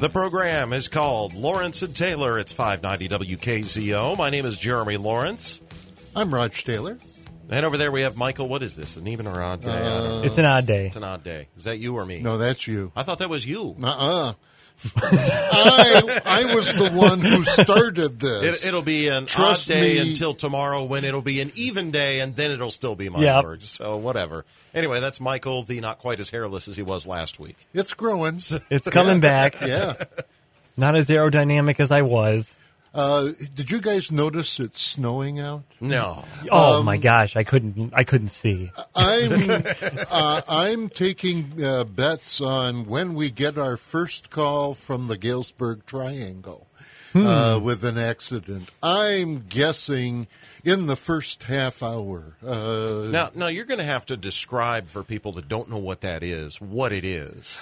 The program is called Lawrence and Taylor. It's 590 WKZO. My name is Jeremy Lawrence. I'm Raj Taylor. And over there we have Michael. What is this, an even or odd day? It's an odd day. It's an odd day. Is that you or me? No, that's you. I thought that was you. I was the one who started this. It'll be an Trust odd day me. until tomorrow when it'll be an even day, and then it'll still be my Yep. word. So whatever. Anyway, that's Michael, the not quite as hairless as he was last week. It's growing. It's coming back. Yeah. Not as aerodynamic as I was. Did you guys notice it's snowing out? No. Oh my gosh, I couldn't see. I'm taking bets on when we get our first call from the Galesburg Triangle with an accident. I'm guessing in the first half hour. Now you're going to have to describe for people that don't know what that is, what it is.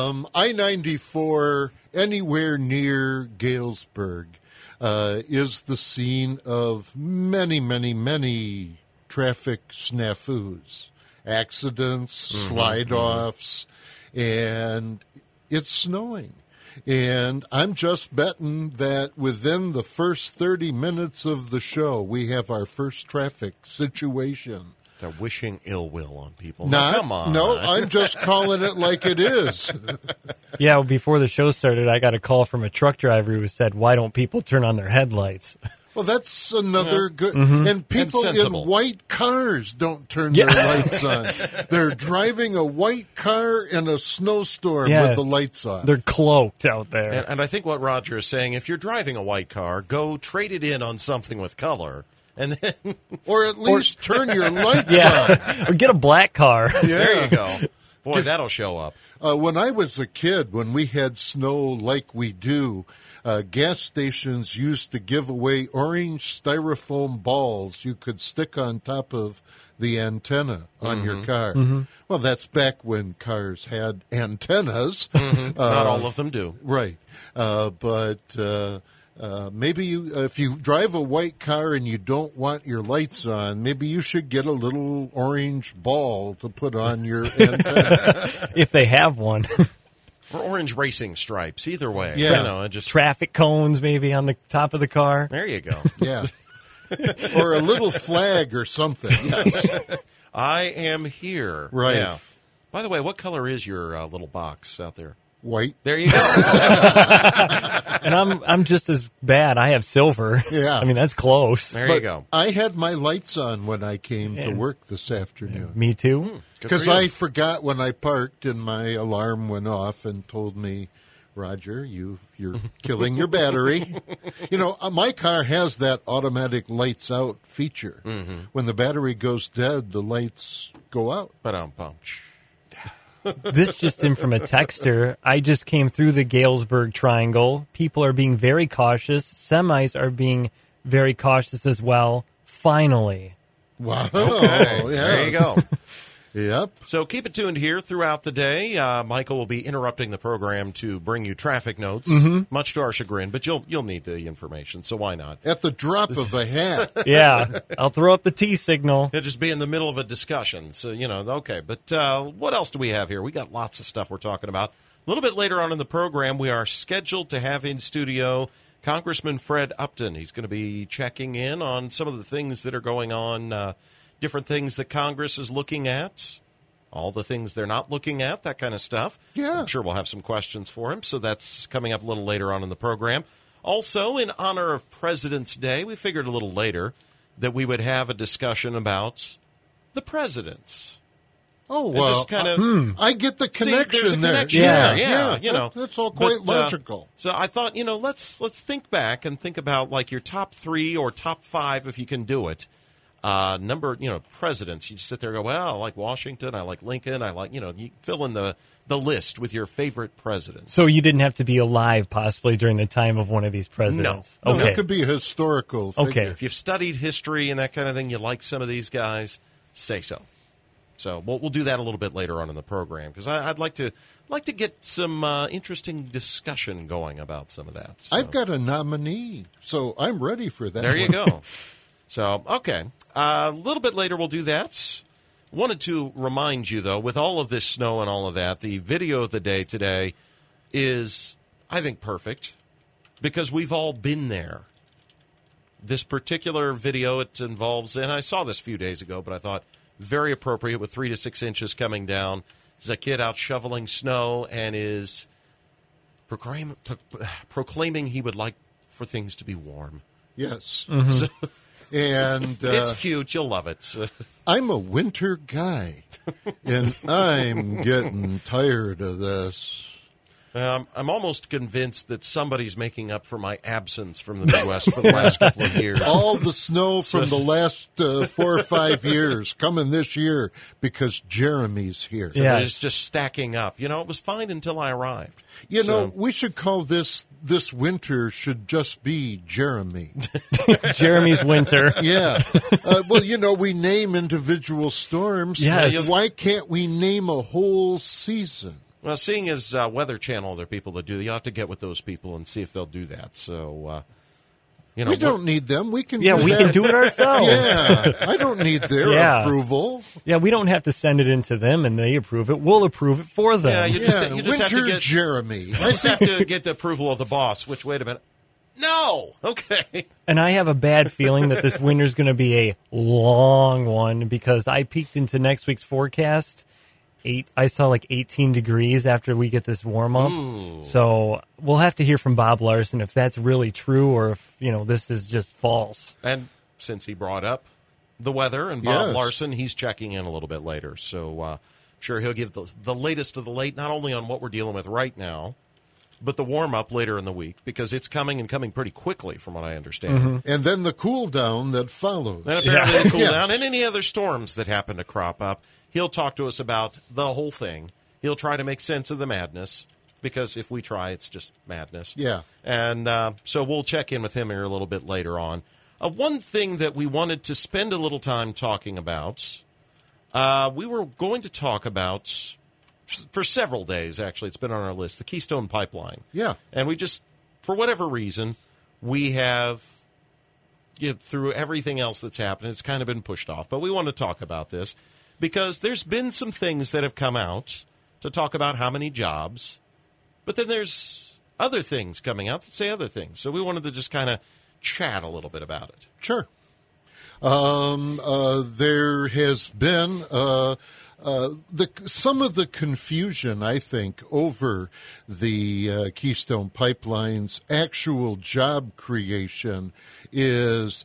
I-94, anywhere near Galesburg, is the scene of many, many, many traffic snafus, accidents, slide-offs, and it's snowing. And I'm just betting that within the first 30 minutes of the show, we have our first traffic situation. They're wishing ill will on people. Not, Come on. No, I'm just calling it like it is. Yeah, before the show started, I got a call from a truck driver who said, "Why don't people turn on their headlights?" Well, that's another good. And people And in sensible. white cars don't turn their lights on. They're driving a white car in a snowstorm with the lights on. They're cloaked out there. And I think what Roger is saying, if you're driving a white car, go trade it in on something with color. And then Or at least turn your lights on. Or get a black car. there you go. Boy, that'll show up. When I was a kid, when we had snow like we do, gas stations used to give away orange styrofoam balls you could stick on top of the antenna on your car. Well, that's back when cars had antennas. Not all of them do. Right. But maybe if you drive a white car and you don't want your lights on, maybe you should get a little orange ball to put on your antenna. If they have one. Or orange racing stripes. Either way. Yeah. You know, just Traffic cones maybe on the top of the car. there you go. Yeah. Or a little flag or something. I am here. Right. Yeah. By the way, what color is your little box out there? White. There you go. And I'm just as bad. I have silver. Yeah. I mean, that's close. There But you go. I had my lights on when I came to work this afternoon. Me too. Good Because for you. I forgot when I parked and my alarm went off and told me, Roger, you're killing your battery. You know, my car has that automatic lights out feature. When the battery goes dead, the lights go out. Ba-dum-bum. This just in from a texter. I just came through the Galesburg Triangle. People are being very cautious. Semis are being very cautious as well. Finally. Wow. Okay. Yeah. There you go. Yep. So keep it tuned here throughout the day. Michael will be interrupting the program to bring you traffic notes, much to our chagrin, but you'll need the information, so why not? At the drop of a hat. Yeah. I'll throw up the T signal. He'll just be in the middle of a discussion, so, okay. But what else do we have here? We got lots of stuff we're talking about. A little bit later on in the program, we are scheduled to have in studio Congressman Fred Upton. He's going to be checking in on some of the things that are going on, different things that Congress is looking at, all the things they're not looking at, that kind of stuff. Yeah. I'm sure we'll have some questions for him, so that's coming up a little later on in the program. Also, in honor of President's Day, we figured a little later that we would have a discussion about the presidents. Oh, And well, just kind of I get the See, connection there's a there. connection Yeah. there. Yeah, That's all quite But, logical. So I thought, let's think back and think about like your top 3 or top 5 if you can do it. Presidents. You just sit there and go, well, I like Washington, I like Lincoln, I like, you fill in the list with your favorite presidents. So you didn't have to be alive possibly during the time of one of these presidents. No. Okay. It could be a historical figure. Okay. If you've studied history and that kind of thing, you like some of these guys, say so. So we'll do that a little bit later on in the program because I'd like to get some interesting discussion going about some of that. So. I've got a nominee, so I'm ready for that. There you one. go. So, okay. A little bit later we'll do that. Wanted to remind you, though, with all of this snow and all of that, the video of the day today is I think perfect, because we've all been there. This particular video, it involves, and I saw this a few days ago, but I thought very appropriate with 3 to 6 inches coming down. There's a kid out shoveling snow and is proclaiming he would like for things to be warm. Yes. So, And it's cute. You'll love it. I'm a winter guy, and I'm getting tired of this. I'm almost convinced that somebody's making up for my absence from the Midwest for the last couple of years. All the snow from the last 4 or 5 years coming this year because Jeremy's here. Yeah. It's just stacking up. You know, it was fine until I arrived. You know, we should call this winter should just be Jeremy. Jeremy's winter. Yeah. Well, you know, we name individual storms. Yes. Why can't we name a whole season? Well, seeing as Weather Channel, there are people that do, you have to get with those people and see if they'll do that. So, you know, We don't need them. We can Yeah, do we that. can do it ourselves. Yeah. I don't need their Yeah. approval. Yeah, we don't have to send it in to them and they approve it. We'll approve it for them. Yeah, you just have winter to get Jeremy. you just have to get the approval of the boss. Which, wait a minute, no, okay. And I have a bad feeling that this winter's going to be a long one because I peeked into next week's forecast. I saw like 18 degrees after we get this warm up. So we'll have to hear from Bob Larson if that's really true or if, you know, this is just false. And since he brought up the weather and Bob Yes. Larson, he's checking in a little bit later. So I'm sure he'll give the latest of the late, not only on what we're dealing with right now, but the warm-up later in the week, because it's coming and coming pretty quickly from what I understand. And then the cool down that follows. And apparently the cool Yeah. down and any other storms that happen to crop up. He'll talk to us about the whole thing. He'll try to make sense of the madness, because if we try, it's just madness. Yeah. And so we'll check in with him here a little bit later on. One thing that we wanted to spend a little time talking about, we were going to talk about, for several days, actually, it's been on our list, the Keystone Pipeline. Yeah. And we just, for whatever reason, we have, through everything else that's happened, it's kind of been pushed off. But we want to talk about this because there's been some things that have come out to talk about how many jobs, but then there's other things coming out that say other things. So we wanted to just kind of chat a little bit about it. Sure. There has been some of the confusion, I think, over the Keystone Pipeline's actual job creation it's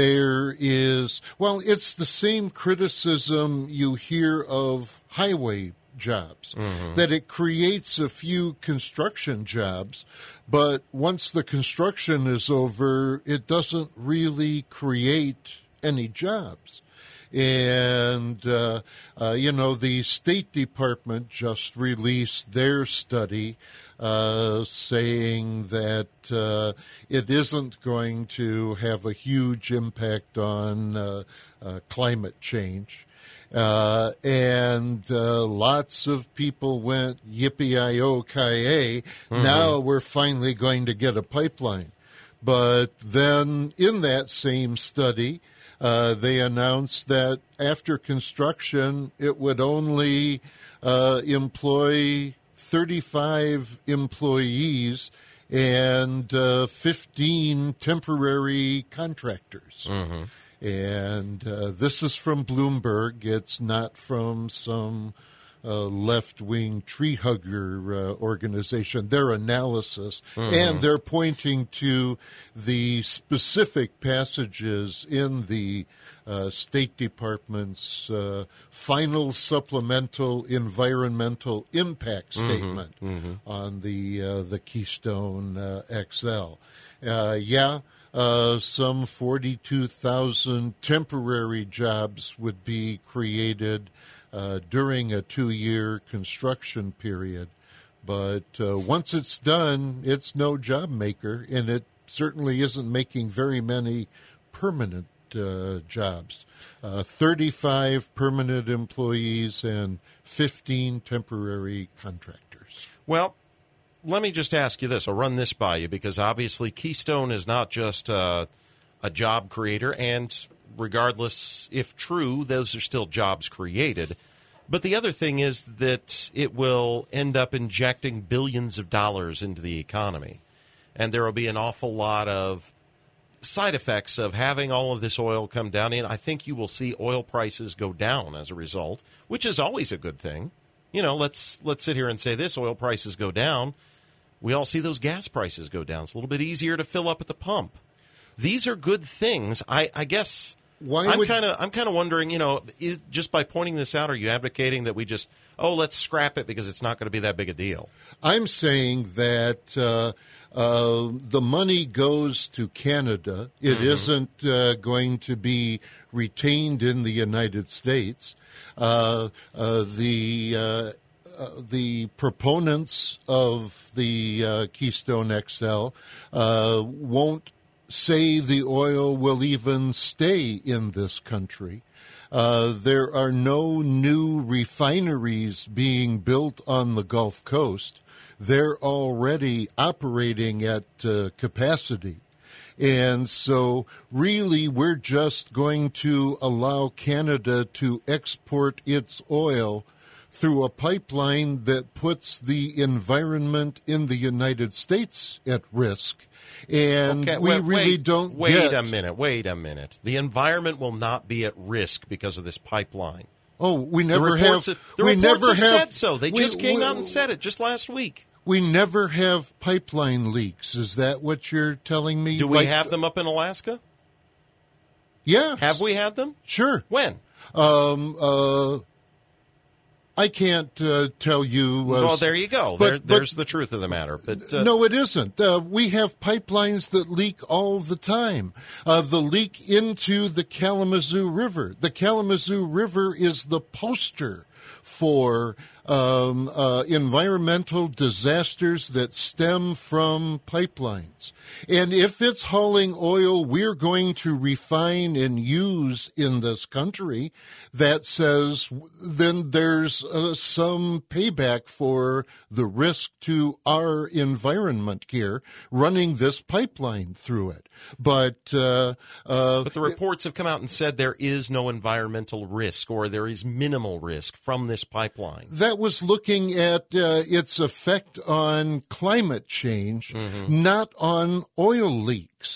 the same criticism you hear of highway jobs, that it creates a few construction jobs, but once the construction is over, it doesn't really create any jobs. And, the State Department just released their study saying that it isn't going to have a huge impact on climate change. And lots of people went, yippee-i-o-ki-yay, now we're finally going to get a pipeline. But then in that same study, they announced that after construction, it would only employ 35 employees and 15 temporary contractors. And this is from Bloomberg. It's not from some left-wing tree hugger organization, their analysis. And they're pointing to the specific passages in the State Department's final supplemental environmental impact statement on the Keystone XL. Some 42,000 temporary jobs would be created during a 2-year construction period. But once it's done, it's no job maker, and it certainly isn't making very many permanent jobs. 35 permanent employees and 15 temporary contractors. Well, let me just ask you this. I'll run this by you because obviously Keystone is not just a job creator, and regardless if true, those are still jobs created. But the other thing is that it will end up injecting billions of dollars into the economy. And there will be an awful lot of side effects of having all of this oil come down. And I think you will see oil prices go down as a result, which is always a good thing. Let's sit here and say this, oil prices go down. We all see those gas prices go down. It's a little bit easier to fill up at the pump. These are good things. I guess I'm kind of wondering, just by pointing this out, are you advocating that we just, let's scrap it because it's not going to be that big a deal? I'm saying that the money goes to Canada. It isn't going to be retained in the United States. The proponents of the Keystone XL won't say the oil will even stay in this country. There are no new refineries being built on the Gulf Coast. They're already operating at capacity. And so really we're just going to allow Canada to export its oil through a pipeline that puts the environment in the United States at risk. And don't Wait a minute. The environment will not be at risk because of this pipeline. Oh, we never have. The reports have said so. They just came out and said it just last week. We never have pipeline leaks. Is that what you're telling me? Do we have them up in Alaska? Yes. Have we had them? Sure. When? I can't tell you. Well, there you go. There's the truth of the matter. But no, it isn't. We have pipelines that leak all the time. The leak into the Kalamazoo River. The Kalamazoo River is the poster for environmental disasters that stem from pipelines. And if it's hauling oil we're going to refine and use in this country, that says then there's some payback for the risk to our environment here running this pipeline through it. But the reports have come out and said there is no environmental risk, or there is minimal risk from this pipeline. That was looking at its effect on climate change, not on oil leaks.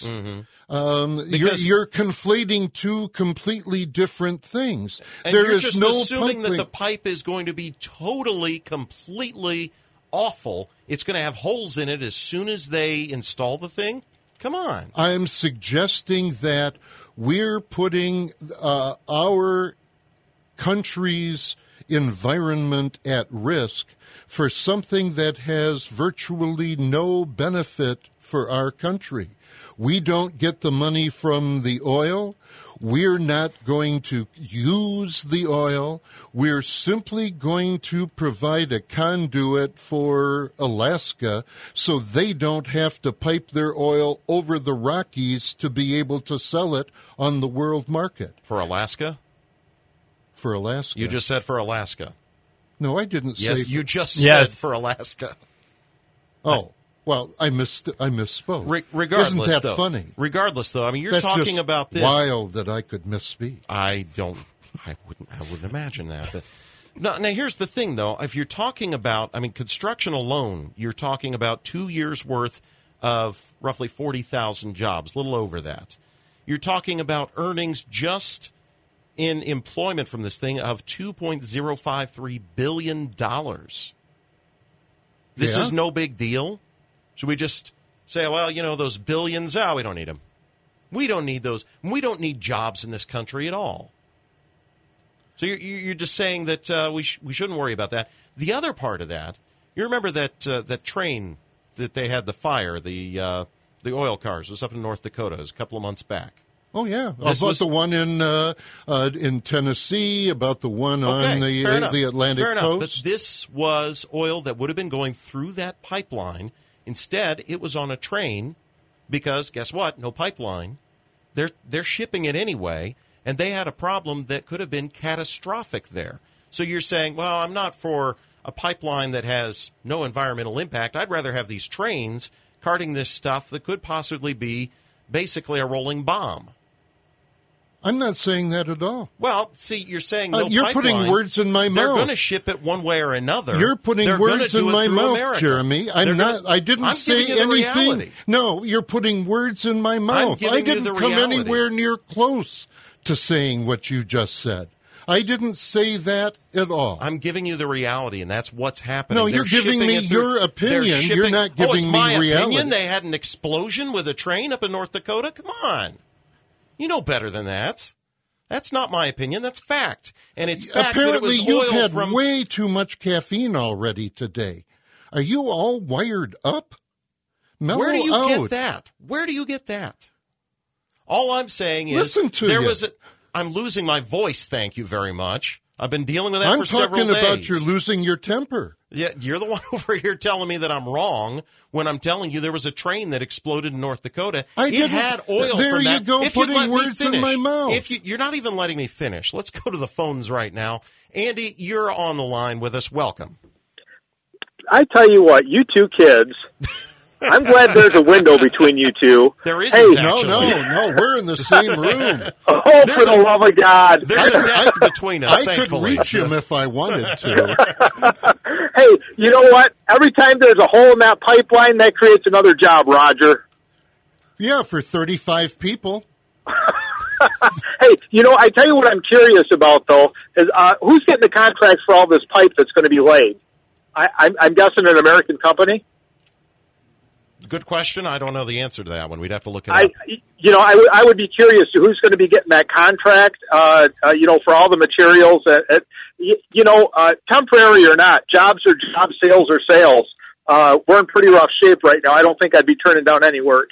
You're conflating two completely different things. And there you're is just no assuming pipeline. that the pipe is going to be totally, completely awful. It's going to have holes in it as soon as they install the thing? Come on. I'm suggesting that we're putting our country's environment at risk for something that has virtually no benefit for our country. We don't get the money from the oil. We're not going to use the oil. We're simply going to provide a conduit for Alaska so they don't have to pipe their oil over the Rockies to be able to sell it on the world market. For Alaska? For Alaska. You just said for Alaska. No, I didn't say. Yes, you just said for Alaska. Oh. Well, I misspoke. Regardless, isn't that though, funny? Regardless, though, I mean, you're That's talking just about this. Wild that I could misspeak. I wouldn't imagine that. But now, here's the thing, though. If you're talking about, construction alone, you're talking about 2 years' worth of roughly 40,000 jobs, a little over that. You're talking about earnings just in employment from this thing of $2.053 billion. This is no big deal. Should we just say, well, those billions, we don't need them. We don't need those. We don't need jobs in this country at all. So you're just saying that we shouldn't worry about that. The other part of that, you remember that train that they had the fire, the oil cars, it was up in North Dakota. It was a couple of months back. Oh, yeah. The one in Tennessee, about the one on the Atlantic coast. But this was oil that would have been going through that pipeline. Instead, it was on a train because, guess what? No pipeline. They're shipping it anyway, and they had a problem that could have been catastrophic there. So you're saying, well, I'm not for a pipeline that has no environmental impact. I'd rather have these trains carting this stuff that could possibly be basically a rolling bomb. I'm not saying that at all. Well, see, you're saying no you're pipeline. putting words in my They're mouth. going to ship it one way or another. You're putting They're words gonna in do it my through mouth, America. Jeremy. I didn't I'm say giving you the anything. reality. No, you're putting words in my mouth. giving I you didn't the come reality. anywhere near close to saying what you just said. I didn't say that at all. I'm giving you the reality, and that's what's happening. No, They're you're giving shipping me it through- your opinion. they're You're shipping- not giving it's me my reality. opinion. They had an explosion with a train up in North Dakota. Come on. You know better than that. That's not my opinion. That's fact. And it's fact Apparently, that it was you've oil had from... way too much caffeine already today. Are you all wired up? Mellow Where do you out. get that? Where do you get that? All I'm saying is... Listen to there you. was a... I'm losing my voice, thank you very much. I've been dealing with that I'm for several talking days. about you're losing your temper. Yeah, you're the one over here telling me that I'm wrong when I'm telling you there was a train that exploded in North Dakota. I it didn't- had oil there from you that. go, If you'd putting let me words in finish. my mouth. You're not even letting me finish. Let's go to the phones right now. Andy, you're on the line with us. Welcome. I tell you what, you two kids, I'm glad there's a window between you two. There isn't, Hey, No, actually. we're in the same room. Oh, There's for the love of God. There's a desk between us, I could thankfully. reach him if I wanted to. Hey, you know what? Every time there's a hole in that pipeline, that creates another job, Roger. Yeah, for 35 people. Hey, you know, I tell you what I'm curious about, though, is who's getting the contract for all this pipe that's going to be laid? I'm guessing an American company. Good question. I don't know the answer to that one. We'd have to look it I up. would be curious to who's going to be getting that contract, for all the materials. Temporary or not, jobs are jobs, sales are sales. We're in pretty rough shape right now. I don't think I'd be turning down any work.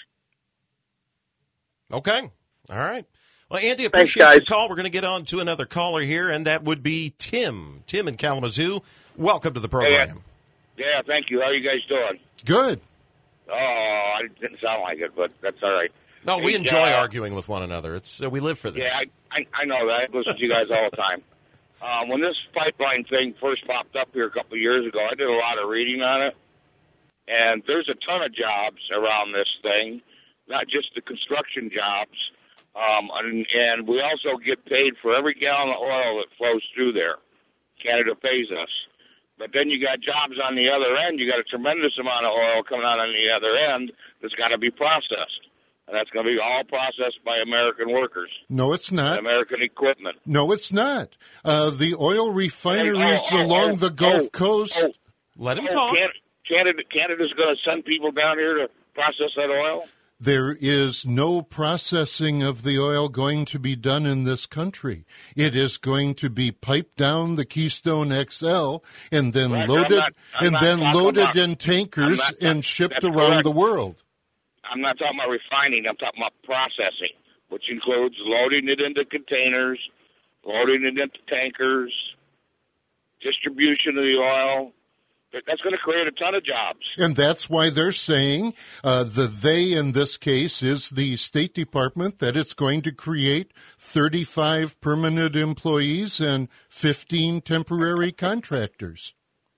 Okay. All right. Well, Andy, Thanks, appreciate guys. your call. We're going to get on to another caller here, and that would be Tim. Tim in Kalamazoo. Welcome to the program. Yeah, thank you. How are you guys doing? Good. Oh, it didn't sound like it, but that's all right. No, we Hey, enjoy arguing with one another. It's we live for this. Yeah, I know that. I listen to you guys all the time. When this pipeline thing first popped up here a couple of years ago, I did a lot of reading on it. And there's a ton of jobs around this thing, not just the construction jobs. And we also get paid for every gallon of oil that flows through there. Canada pays us. But then you got jobs on the other end. You got a tremendous amount of oil coming out on the other end that's got to be processed. And that's going to be all processed by American workers, No, it's not. American equipment. No, it's not. The oil refineries along the Gulf Coast. Let him talk. Canada's going to send people down here to process that oil? There is no processing of the oil going to be done in this country. It is going to be piped down the Keystone XL and then Right, loaded I'm not talking about- in tankers I'm not- and shipped that's around correct. the world. I'm not talking about refining. I'm talking about processing, which includes loading it into containers, loading it into tankers, distribution of the oil. That's going to create a ton of jobs. And that's why they're saying the they in this case is the State Department, that it's going to create 35 permanent employees and 15 temporary contractors.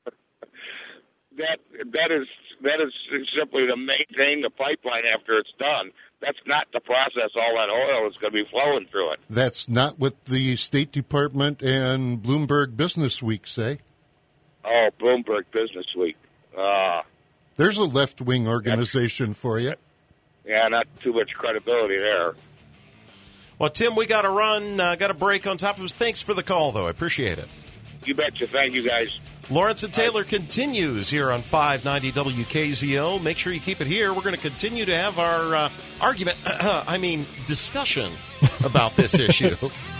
That is simply to maintain the pipeline after it's done. That's not to process all that oil that's going to be flowing through it. That's not what the State Department and Bloomberg Business Week say. Oh, Bloomberg Business Week. There's a left-wing organization for you. Yeah, not too much credibility there. Well, Tim, we got to run. Got a break on top of us. Thanks for the call, though. I appreciate it. You betcha. Thank you, guys. Lawrence and Taylor continues here on 590 WKZO. Make sure you keep it here. We're going to continue to have our discussion about this issue.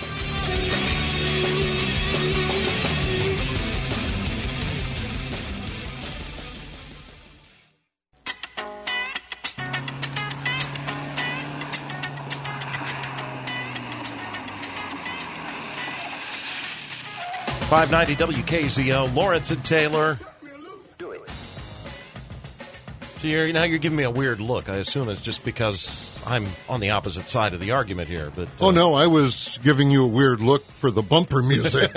.590 WKZO, Lawrence and Taylor. So you're giving me a weird look. I assume it's just because I'm on the opposite side of the argument here. But Oh, no, I was giving you a weird look for the bumper music.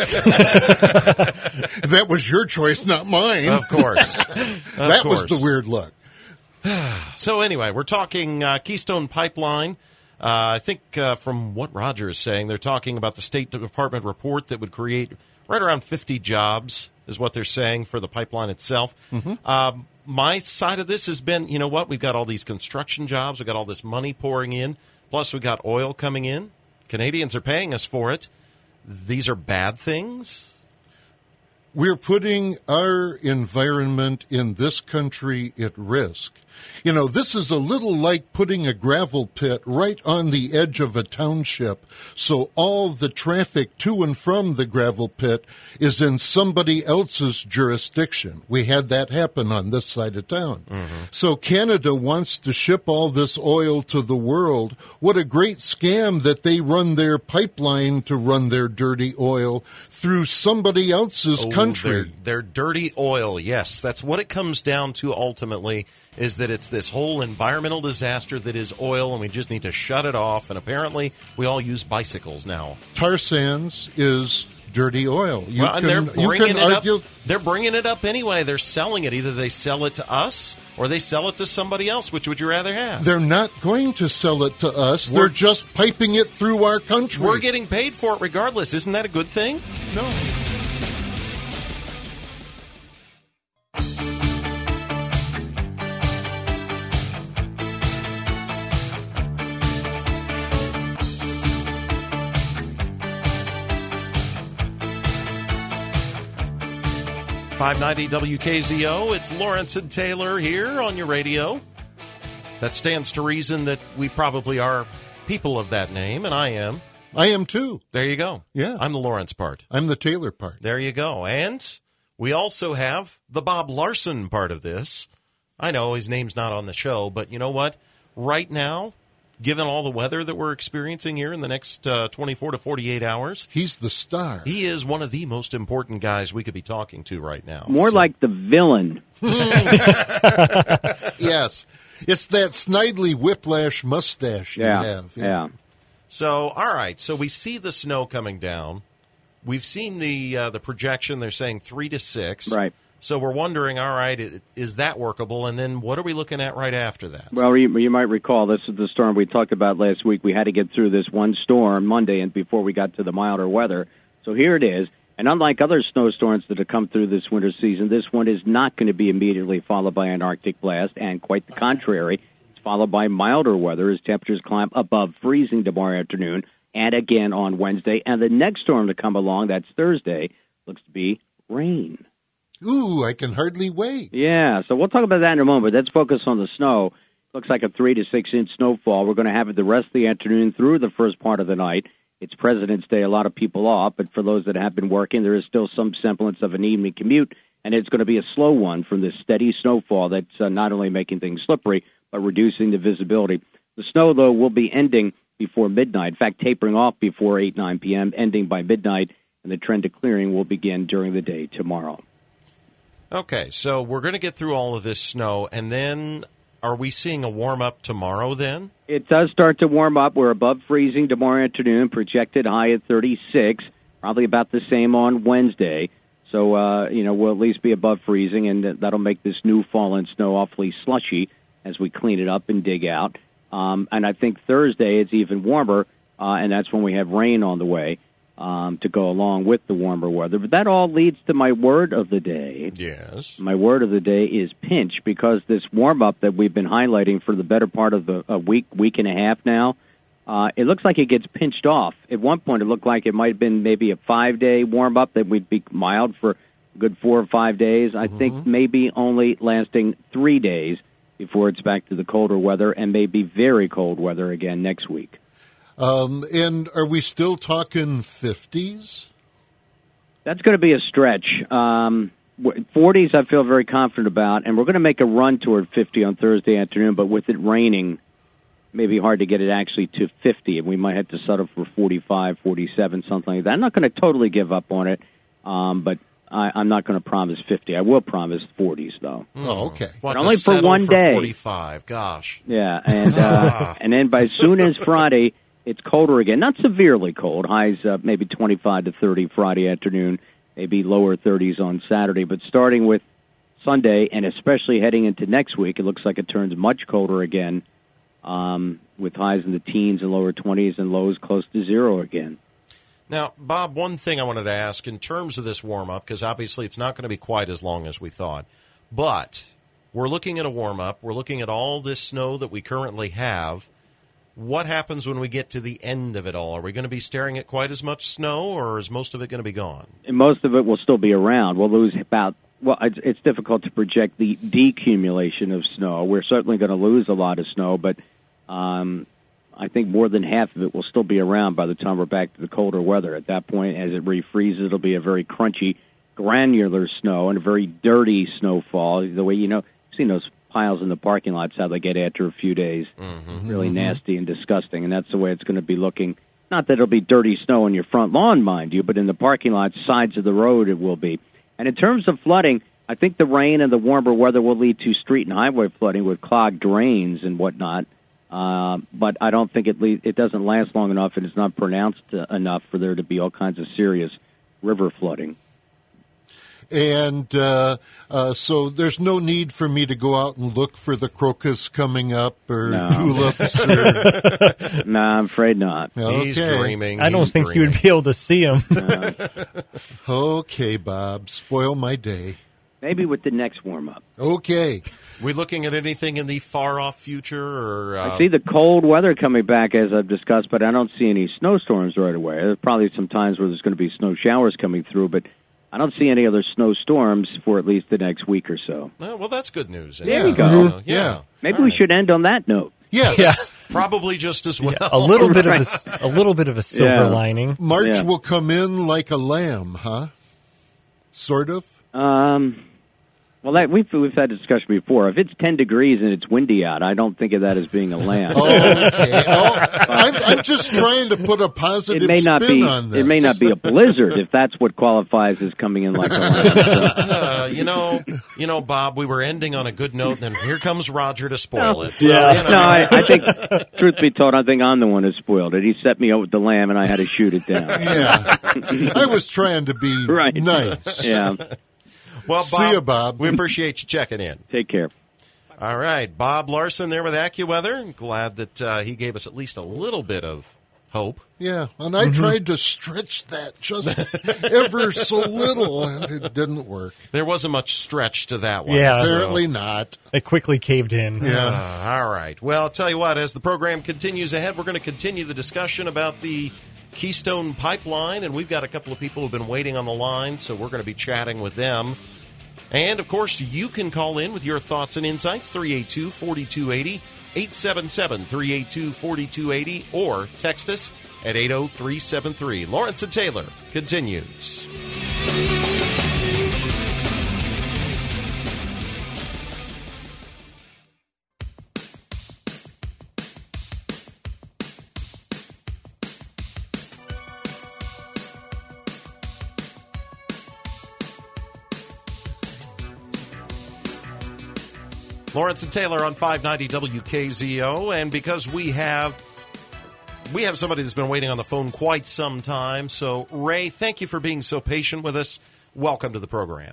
That was your choice, not mine. Of course. That was the weird look. So anyway, we're talking Keystone Pipeline. I think from what Roger is saying, they're talking about the State Department report that would create right around 50 jobs is what they're saying for the pipeline itself. My side of this has been, you know what, we've got all these construction jobs, we've got all this money pouring in, plus we've got oil coming in. Canadians are paying us for it. These are bad things? We're putting our environment in this country at risk. You know, this is a little like putting a gravel pit right on the edge of a township, so all the traffic to and from the gravel pit is in somebody else's jurisdiction. We had that happen on this side of town. So Canada wants to ship all this oil to the world. What a great scam that they run their pipeline to run their dirty oil through somebody else's country. Their dirty oil, yes. That's what it comes down to ultimately, is that it's this whole environmental disaster that is oil, and we just need to shut it off. And apparently, we all use bicycles now. Tar sands is dirty oil. They're bringing it up anyway. They're selling it. Either they sell it to us or they sell it to somebody else. Which would you rather have? They're not going to sell it to us. They're just piping it through our country. We're getting paid for it regardless. Isn't that a good thing? No. .590 WKZO. It's Lawrence and Taylor here on your radio. That stands to reason that we probably are people of that name, and I am. I am too. There you go. Yeah. I'm the Lawrence part. I'm the Taylor part. There you go. And we also have the Bob Larson part of this. I know his name's not on the show, but you know what? Right now, given all the weather that we're experiencing here in the next 24 to 48 hours. He's the star. He is one of the most important guys we could be talking to right now. More like the villain. Yes. It's that Snidely Whiplash mustache you have. Yeah. So, all right. So we see the snow coming down. We've seen the projection. They're saying 3 to 6. Right. So we're wondering, all right, is that workable? And then what are we looking at right after that? Well, you might recall this is the storm we talked about last week. We had to get through this one storm Monday and before we got to the milder weather. So here it is. And unlike other snowstorms that have come through this winter season, this one is not going to be immediately followed by an Arctic blast, and quite the contrary. It's followed by milder weather as temperatures climb above freezing tomorrow afternoon and again on Wednesday. And the next storm to come along, that's Thursday, looks to be rain. Ooh, I can hardly wait. Yeah, so we'll talk about that in a moment. Let's focus on the snow. Looks like a 3 to 6 inch snowfall. We're going to have it the rest of the afternoon through the first part of the night. It's President's Day, a lot of people off, but for those that have been working, there is still some semblance of an evening commute, and it's going to be a slow one from this steady snowfall that's not only making things slippery, but reducing the visibility. The snow, though, will be ending before midnight. In fact, tapering off before 8, 9 p.m., ending by midnight, and the trend to clearing will begin during the day tomorrow. Okay, so we're going to get through all of this snow, and then are we seeing a warm-up tomorrow then? It does start to warm up. We're above freezing tomorrow afternoon, projected high at 36, probably about the same on Wednesday. So, we'll at least be above freezing, and that'll make this new fallen snow awfully slushy as we clean it up and dig out. And I think Thursday it's even warmer, and that's when we have rain on the way. To go along with the warmer weather. But that all leads to my word of the day. Yes. My word of the day is pinch, because this warm-up that we've been highlighting for the better part of a week and a half now, it looks like it gets pinched off. At one point, it looked like it might have been maybe a 5-day warm-up that would be mild for a good 4 or 5 days. I think maybe only lasting 3 days before it's back to the colder weather, and maybe very cold weather again next week. And are we still talking 50s? That's going to be a stretch. 40s I feel very confident about, and we're going to make a run toward 50 on Thursday afternoon, but with it raining, maybe hard to get it actually to 50, and we might have to settle for 45, 47, something like that. I'm not going to totally give up on it, but I'm not going to promise 50. I will promise 40s, though. Oh, okay. But only for one day. 45, gosh. Yeah, and and then by soon as Friday, it's colder again. Not severely cold. Highs maybe 25 to 30 Friday afternoon, maybe lower 30s on Saturday. But starting with Sunday and especially heading into next week, it looks like it turns much colder again with highs in the teens and lower 20s and lows close to zero again. Now, Bob, one thing I wanted to ask in terms of this warm-up, because obviously it's not going to be quite as long as we thought, but we're looking at a warm-up. We're looking at all this snow that we currently have. What happens when we get to the end of it all? Are we going to be staring at quite as much snow, or is most of it going to be gone? And most of it will still be around. We'll lose it's difficult to project the decumulation of snow. We're certainly going to lose a lot of snow, but I think more than half of it will still be around by the time we're back to the colder weather. At that point, as it refreezes, it'll be a very crunchy, granular snow and a very dirty snowfall. The way you've seen those piles in the parking lots, how they get after a few days. Really nasty and disgusting, and that's the way it's going to be looking. Not that it'll be dirty snow on your front lawn, mind you, but in the parking lot, sides of the road, it will be. And in terms of flooding, I think the rain and the warmer weather will lead to street and highway flooding with clogged drains and whatnot. But I don't think it doesn't last long enough, and it's not pronounced enough for there to be all kinds of serious river flooding. And so there's no need for me to go out and look for the crocus coming up or tulips. No, I'm afraid not. Okay. He's dreaming. I don't think you would be able to see them. Okay, Bob, spoil my day. Maybe with the next warm-up. Okay. We looking at anything in the far-off future? Or I see the cold weather coming back, as I've discussed, but I don't see any snowstorms right away. There's probably some times where there's going to be snow showers coming through, but I don't see any other snowstorms for at least the next week or so. Oh, well, that's good news. There we go. Yeah. Maybe we should end on that note. Yes. Yeah. Probably just as well. A little bit of a silver lining. March will come in like a lamb, huh? Sort of. Well, we've had a discussion before. If it's 10 degrees and it's windy out, I don't think of that as being a lamb. Okay. I'm just trying to put a positive spin on this. It may not be a blizzard if that's what qualifies as coming in like a lamb. You know, Bob, we were ending on a good note, and then here comes Roger to spoil it. So, Yeah. No, I think, truth be told, I think I'm the one who spoiled it. He set me up with the lamb, and I had to shoot it down. Yeah. I was trying to be nice. Yeah. Well, Bob, see you, Bob. We appreciate you checking in. Take care. All right. Bob Larson there with AccuWeather. Glad that he gave us at least a little bit of hope. Yeah, and I tried to stretch that just ever so little, and it didn't work. There wasn't much stretch to that one. Yeah. Apparently not. It quickly caved in. Yeah. All right. Well, I'll tell you what, as the program continues ahead, we're going to continue the discussion about the Keystone Pipeline, and we've got a couple of people who've been waiting on the line, so we're going to be chatting with them. And, of course, you can call in with your thoughts and insights, 382-4280, 877-382-4280, or text us at 80373. Lawrence and Taylor continues. Lawrence and Taylor on 590 WKZO, and because we have somebody that's been waiting on the phone quite some time, so Ray, thank you for being so patient with us. Welcome to the program.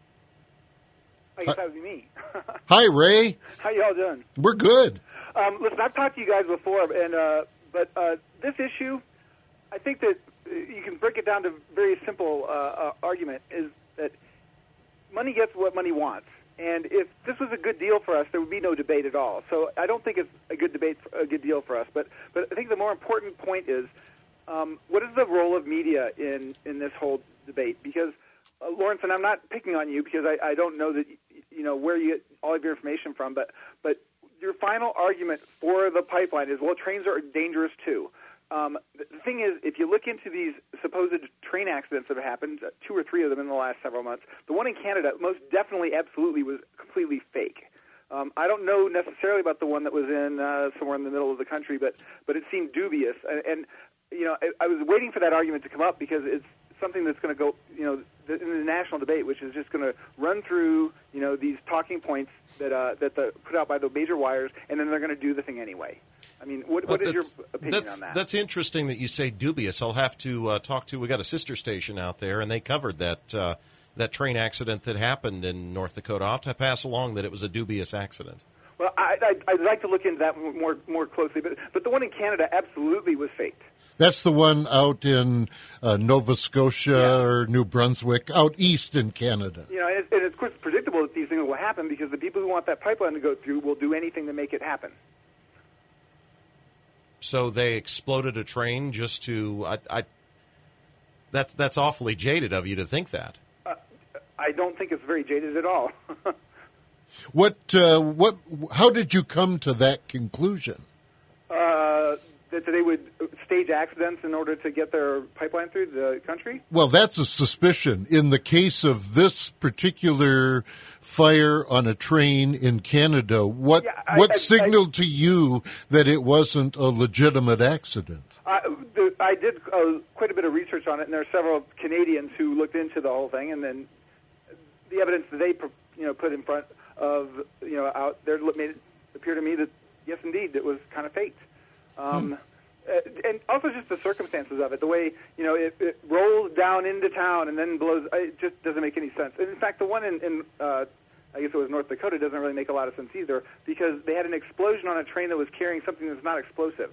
I guess that would be me. Hi, Ray. How y'all doing? We're good. Listen, I've talked to you guys before, and but this issue, I think that you can break it down to a very simple argument, is that money gets what money wants. And if this was a good deal for us, there would be no debate at all. So I don't think it's a good deal for us. But I think the more important point is, what is the role of media in this whole debate? Because Lawrence, and I'm not picking on you because I don't know that where you get all of your information from, but your final argument for the pipeline is, well, trains are dangerous too. The thing is, if you look into these supposed train accidents that have happened, 2 or 3 of them in the last several months, the one in Canada most definitely, absolutely was completely fake. I don't know necessarily about the one that was in somewhere in the middle of the country, but it seemed dubious. And I was waiting for that argument to come up because it's something that's going to go, in the national debate, which is just going to run through, these talking points that put out by the major wires, and then they're going to do the thing anyway. I mean, what is your opinion on that? That's interesting that you say dubious. I'll have to talk to. We got a sister station out there, and they covered that train accident that happened in North Dakota. I'll have to pass along that it was a dubious accident. Well, I'd like to look into that more closely. But the one in Canada absolutely was faked. That's the one out in Nova Scotia or New Brunswick, out east in Canada. You know, and of course, it's predictable that these things will happen because the people who want that pipeline to go through will do anything to make it happen. So they exploded a train just to. That's awfully jaded of you to think that. I don't think it's very jaded at all. How did you come to that conclusion? That they would stage accidents in order to get their pipeline through the country? Well, that's a suspicion. In the case of this particular fire on a train in Canada, what signaled to you that it wasn't a legitimate accident? I did quite a bit of research on it, and there are several Canadians who looked into the whole thing, and then the evidence that they put in front of out there made it appear to me that yes, indeed, it was kind of faked. And also just the circumstances of it, the way it rolls down into town and then blows. It just doesn't make any sense. And in fact, the one in I guess it was North Dakota doesn't really make a lot of sense either because they had an explosion on a train that was carrying something that's not explosive.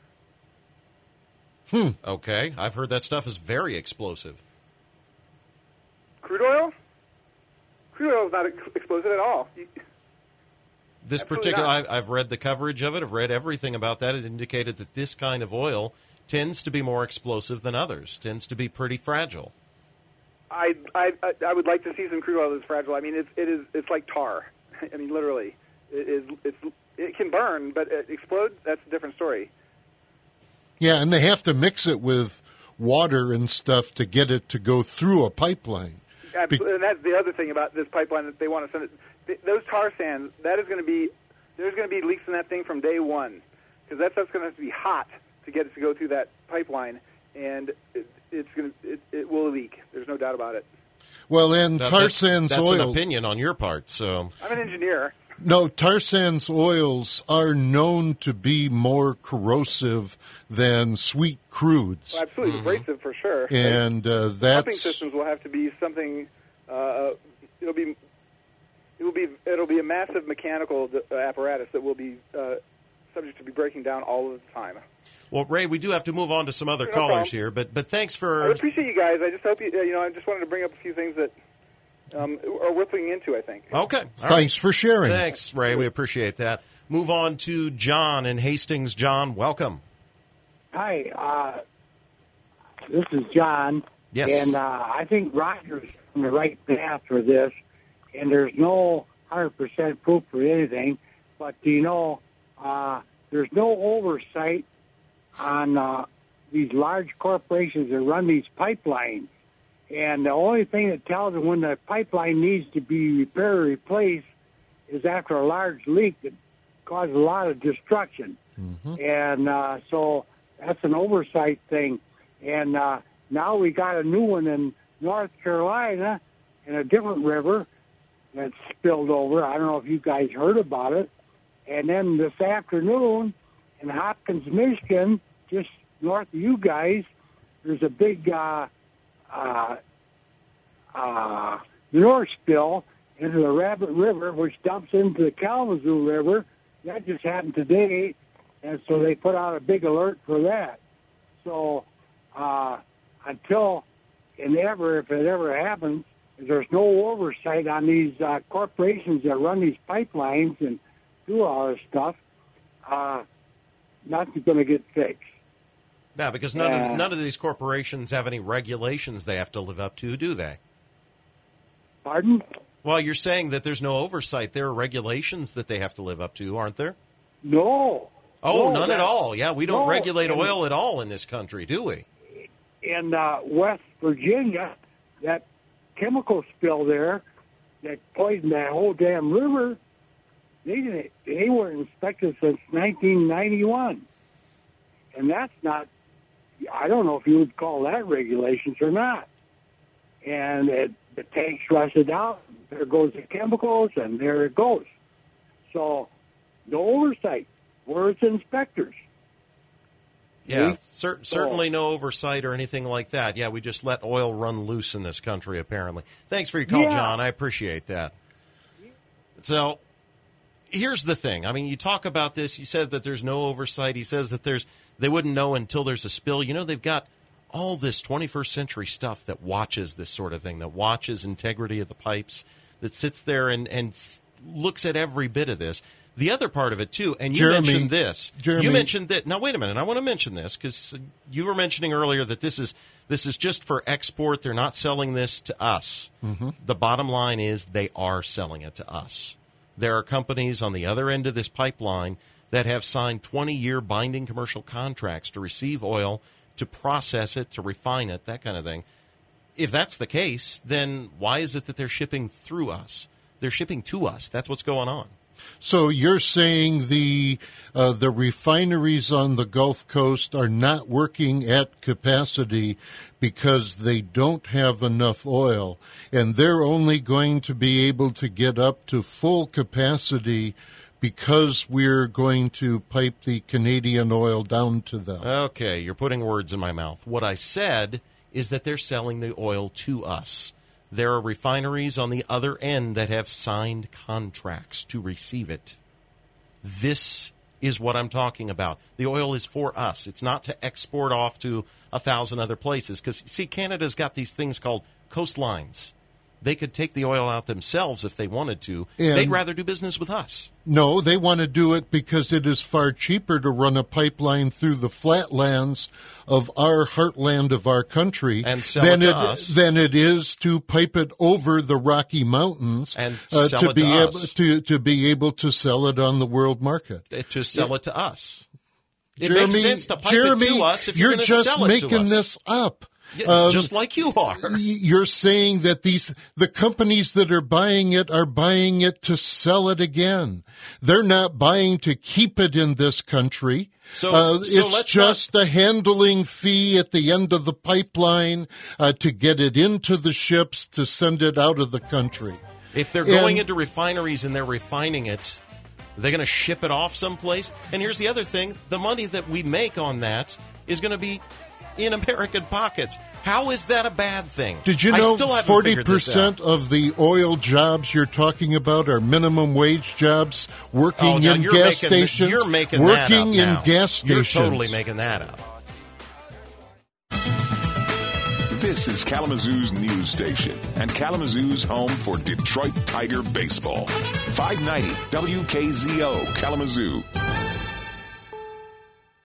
Okay, I've heard that stuff is very explosive. Crude oil? Crude oil is not explosive at all. This particular, I've read the coverage of it. I've read everything about that. It indicated that this kind of oil tends to be more explosive than others, tends to be pretty fragile. I would like to see some crude oil that's fragile. I mean, it's like tar. I mean, literally, it can burn, but it explode. That's a different story. Yeah, and they have to mix it with water and stuff to get it to go through a pipeline. Absolutely, and that's the other thing about this pipeline that they want to send it. Those tar sands, there's going to be leaks in that thing from day one because that stuff's going to have to be hot to get it to go through that pipeline, and it will leak. There's no doubt about it. Well, and tar sands that's oil. An opinion on your part. So I'm an engineer. No, tar sands oils are known to be more corrosive than sweet crudes. Well, absolutely abrasive for sure. And pumping that's systems will have to be something. It'll be a massive mechanical apparatus that will be subject to be breaking down all of the time. Well, Ray, we do have to move on to some other No callers problem. here, but thanks for. I appreciate you guys. I just hope I just wanted to bring up a few things that are worth looking into, I think. Okay. All thanks for sharing. Thanks, Ray. We appreciate that. Move on to John in Hastings. John, welcome. Hi, this is John. Yes. And I think Roger's on the right path for this, and there's no 100% proof for anything, but there's no oversight on these large corporations that run these pipelines. And the only thing that tells them when the pipeline needs to be repaired or replaced is after a large leak that causes a lot of destruction. Mm-hmm. And so that's an oversight thing. And now we got a new one in North Carolina in a different river that spilled over. I don't know if you guys heard about it. And then this afternoon in Hopkins, Michigan, just north of you guys, there's a big manure spill into the Rabbit River, which dumps into the Kalamazoo River. That just happened today, and so they put out a big alert for that. So until and ever, if it ever happens, there's no oversight on these corporations that run these pipelines and do all this stuff, nothing's going to get fixed. Yeah, because none of these corporations have any regulations they have to live up to, do they? Pardon? Well, you're saying that there's no oversight. There are regulations that they have to live up to, aren't there? No. Oh, none at all. Yeah, we don't regulate oil at all in this country, do we? In West Virginia, that chemical spill there that poisoned that whole damn river, they weren't inspected since 1991. And that's not, I don't know if you would call that regulations or not. And the tanks rusted out, there goes the chemicals, and there it goes. So, no oversight. Where's inspectors? Yeah, certainly no oversight or anything like that. Yeah, we just let oil run loose in this country, apparently. Thanks for your call, John. I appreciate that. So, here's the thing. I mean, you talk about this. You said that there's no oversight. He says that they wouldn't know until there's a spill. You know, they've got all this 21st century stuff that watches this sort of thing, that watches integrity of the pipes, that sits there and looks at every bit of this. The other part of it, too, and you mentioned this. Jeremy, you mentioned that. Now, wait a minute. I want to mention this because you were mentioning earlier that this is just for export. They're not selling this to us. Mm-hmm. The bottom line is they are selling it to us. There are companies on the other end of this pipeline that have signed 20-year binding commercial contracts to receive oil, to process it, to refine it, that kind of thing. If that's the case, then why is it that they're shipping through us? They're shipping to us. That's what's going on. So you're saying the refineries on the Gulf Coast are not working at capacity because they don't have enough oil, and they're only going to be able to get up to full capacity because we're going to pipe the Canadian oil down to them. Okay, you're putting words in my mouth. What I said is that they're selling the oil to us. There are refineries on the other end that have signed contracts to receive it. This is what I'm talking about. The oil is for us. It's not to export off to 1,000 other places. Because, see, Canada's got these things called coastlines. They could take the oil out themselves if they wanted to. And they'd rather do business with us. No, they want to do it because it is far cheaper to run a pipeline through the flatlands of our heartland of our country and sell it to us than it is to pipe it over the Rocky Mountains and sell it to us. To be able to sell it on the world market. To sell it to us. It Jeremy, makes sense to pipe it to us if you're going to sell it to us. You're just making this up. Yeah, just like you are. You're saying that the companies that are buying it to sell it again. They're not buying to keep it in this country. So it's just a handling fee at the end of the pipeline to get it into the ships to send it out of the country. If they're going into refineries and they're refining it, they're going to ship it off someplace. And here's the other thing. The money that we make on that is going to be in American pockets. How is that a bad thing? Did you know 40% of the oil jobs you're talking about are minimum wage jobs, working in gas stations? You're making working that up now. In gas stations. You're totally making that up. This is Kalamazoo's news station and Kalamazoo's home for Detroit Tiger baseball. 590 WKZO Kalamazoo.